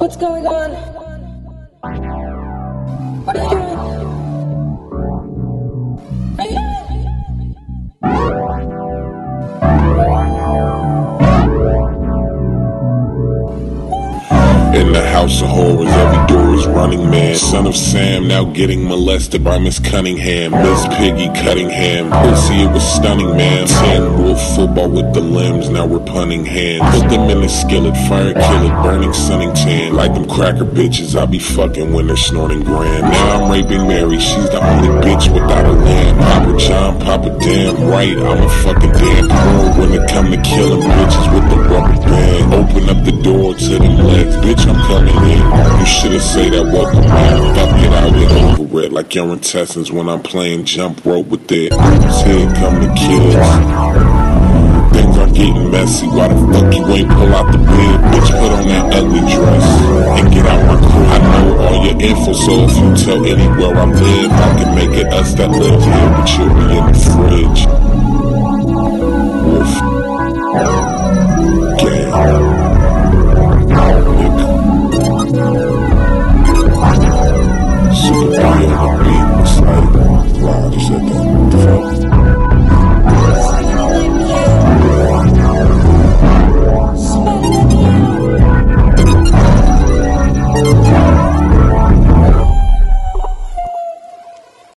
What's going on? What are you doing? What are you doing? In the house of horrors, every door is running, man. Son of Sam now getting molested by Miss Cunningham. Miss Piggy Cunningham, pussy, it was stunning, man. 10 wolf football with the limbs, now we're punting hands. Put them in the skillet, fire kill it, burning sunning tan. Like them cracker bitches, I be fucking when they're snorting grand. Now I'm raping Mary, she's the only bitch without a lamb. Papa John, Papa damn right, I'm a fucking damn pro when it come to killing bitches with the rubber band. Open up the door to them legs, bitch, I'm coming in. You should've say that welcome man. Fuck it, I'll get over it. Like your intestines when I'm playing jump rope with it. Here come the kids. Things are getting messy. Why the fuck you ain't pull out the bed? Bitch, put on that ugly dress and get out my crib. I know all your info, so if you tell anywhere I live, I can make it us that live here, but you'll be in the fridge.